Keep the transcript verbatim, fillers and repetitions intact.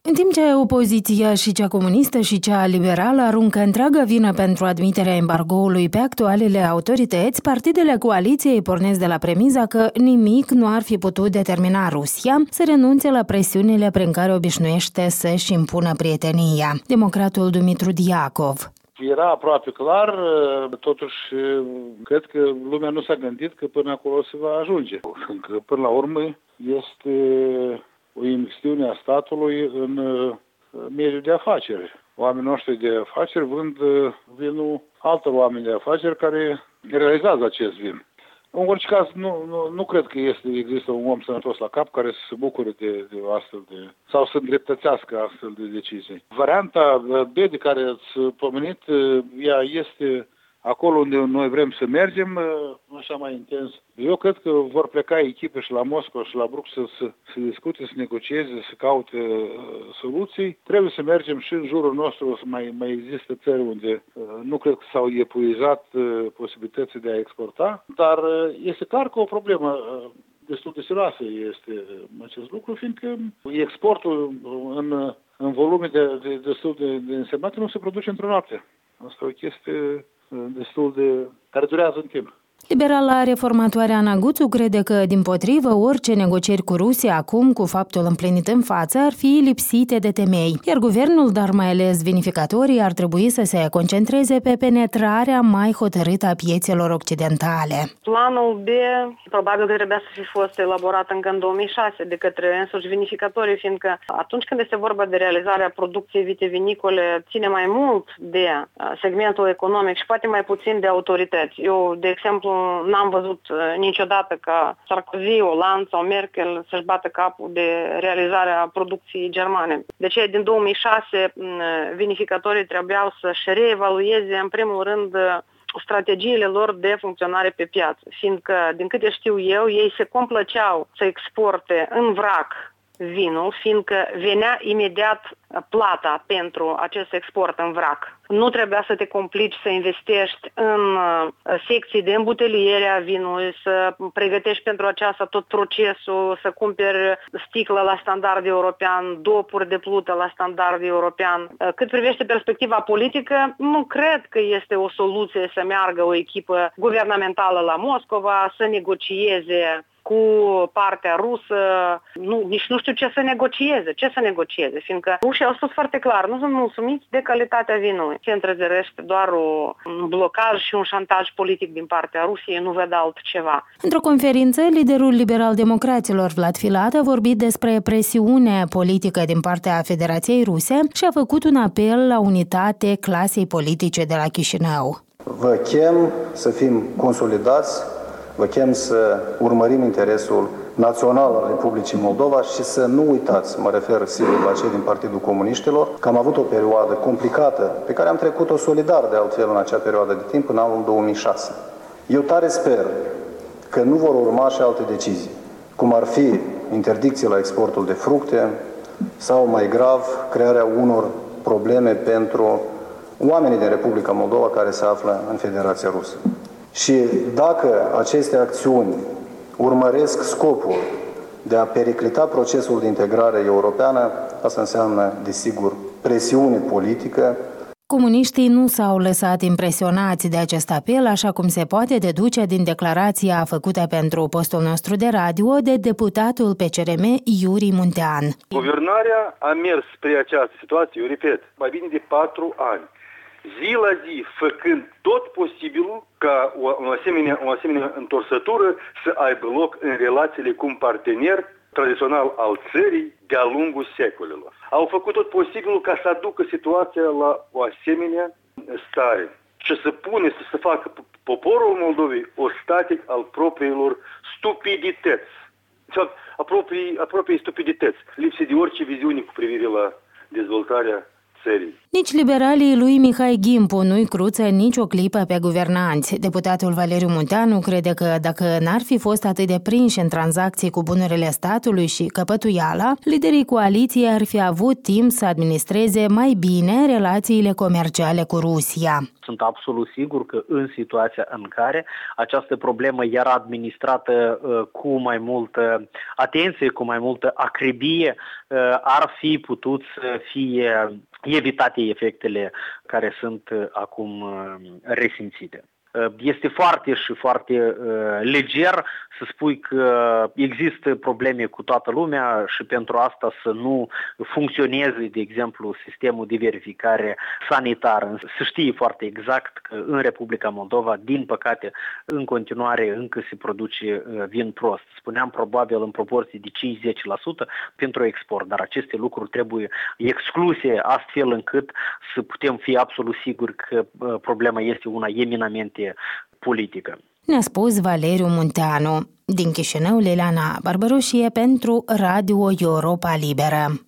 În timp ce opoziția și cea comunistă și cea liberală aruncă întreaga vină pentru admiterea embargoului pe actualele autorități, partidele coaliției pornesc de la premiza că nimic nu ar fi putut determina Rusia să renunțe la presiunile prin care obișnuiește să-și impună prietenia. Democratul Dumitru Diacov. Era aproape clar, totuși cred că lumea nu s-a gândit că până acolo se va ajunge. Că până la urmă este o imixtiune a statului în mediul de afaceri. Oamenii noștri de afaceri vând vinul altor oameni de afaceri care realizează acest vin. În orice caz, nu, nu, nu cred că este, există un om sănătos la cap care să se bucure de, de astfel de, sau să îndreptățească astfel de decizii. Varianta B de care ați pomenit, ea este acolo unde noi vrem să mergem, așa mai intens. Eu cred că vor pleca echipe și la Moscova și la Bruxelles să, să discute, să negocieze, să caute uh, soluții. Trebuie să mergem și în jurul nostru, să mai, mai există țări unde uh, nu cred că s-au epuizat uh, posibilității de a exporta, dar uh, este clar că o problemă uh, destul de serioasă este acest lucru, fiindcă exportul în, în volume de, de, destul de, de însemnate nu se produce într-o noapte. Asta e o chestie destul de... care durează în timp. Liberala reformatoare Ana Guțu crede că, dimpotrivă, orice negocieri cu Rusia acum, cu faptul împlinit în față, ar fi lipsite de temei, iar guvernul, dar mai ales vinificatorii, ar trebui să se concentreze pe penetrarea mai hotărâtă a piețelor occidentale. Planul B probabil că trebuia să fi fost elaborat încă în două mii șase de către însuși vinificatorii, fiindcă atunci când este vorba de realizarea producției vitivinicole, ține mai mult de segmentul economic și poate mai puțin de autorități. Eu, de exemplu, n-am văzut niciodată ca Sarkozy, Hollande sau Merkel să-și bată capul de realizarea producției germane. De aceea, din două mii șase, vinificatorii trebuiau să-și reevalueze, în primul rând, strategiile lor de funcționare pe piață, fiindcă, din câte știu eu, ei se complăceau să exporte în vrac vinul, fiindcă venea imediat plata pentru acest export în vrac. Nu trebuia să te complici să investești în secții de îmbuteliere a vinului, să pregătești pentru aceasta tot procesul, să cumperi sticlă la standard european, dopuri de plută la standard european. Cât privește perspectiva politică, nu cred că este o soluție să meargă o echipă guvernamentală la Moscova, să negocieze cu partea rusă, nu, nici nu știu ce să negocieze, ce să negocieze, fiindcă rușii au spus foarte clar, nu sunt mulțumiți de calitatea vinului. Se întrezărește doar o, un blocaj și un șantaj politic din partea Rusiei, nu văd altceva. Într-o conferință, liderul liberal-democraților Vlad Filat a vorbit despre presiune politică din partea Federației Ruse și a făcut un apel la unitate clasei politice de la Chișinău. Vă chem să fim consolidați, vă chem să urmărim interesul național al Republicii Moldova și să nu uitați, mă refer sigur la cei din Partidul Comuniștilor, că am avut o perioadă complicată pe care am trecut-o solidar de altfel în acea perioadă de timp, în anul două mii șase. Eu tare sper că nu vor urma și alte decizii, cum ar fi interdicții la exportul de fructe sau, mai grav, crearea unor probleme pentru oamenii din Republica Moldova care se află în Federația Rusă. Și dacă aceste acțiuni urmăresc scopul de a periclita procesul de integrare europeană, asta înseamnă, desigur, presiune politică. Comuniștii nu s-au lăsat impresionați de acest apel, așa cum se poate deduce din declarația făcută pentru postul nostru de radio de deputatul P C R M Iuri Muntean. Guvernarea a mers spre această situație, eu repet, mai bine de patru ani. Zi la zi, făcând tot posibilul ca o, o, asemenea, o asemenea întorsătură să aibă loc în relațiile cu un partener tradițional al țării de-a lungul secolelor. Au făcut tot posibilul ca să aducă situația la o asemenea stare și să pune, să, să facă poporul Moldovei ostatic al propriilor stupidități. Apropii, apropii stupidități, lipsi de orice viziune cu privire la dezvoltarea țării. Nici liberalii lui Mihai Gimpu nu-i cruță nicio clipă pe guvernanți. Deputatul Valeriu Munteanu crede că dacă n-ar fi fost atât de prinși în tranzacții cu bunurile statului și căpătuiala, liderii coaliției ar fi avut timp să administreze mai bine relațiile comerciale cu Rusia. Sunt absolut sigur că în situația în care această problemă era administrată uh, cu mai multă atenție, cu mai multă acribie, uh, ar fi putut să fie evitate efectele care sunt uh, acum uh, resimțite. Este foarte și foarte uh, leger să spui că există probleme cu toată lumea și pentru asta să nu funcționeze, de exemplu, sistemul de verificare sanitară. Se știe foarte exact că în Republica Moldova, din păcate, în continuare încă se produce vin prost. Spuneam probabil în proporție de cinci la zece la sută pentru export, dar aceste lucruri trebuie excluse astfel încât să putem fi absolut siguri că problema este una eminamente politică. Ne-a spus Valeriu Munteanu. Din Chișinău, Liliana Barbaroșie pentru Radio Europa Liberă.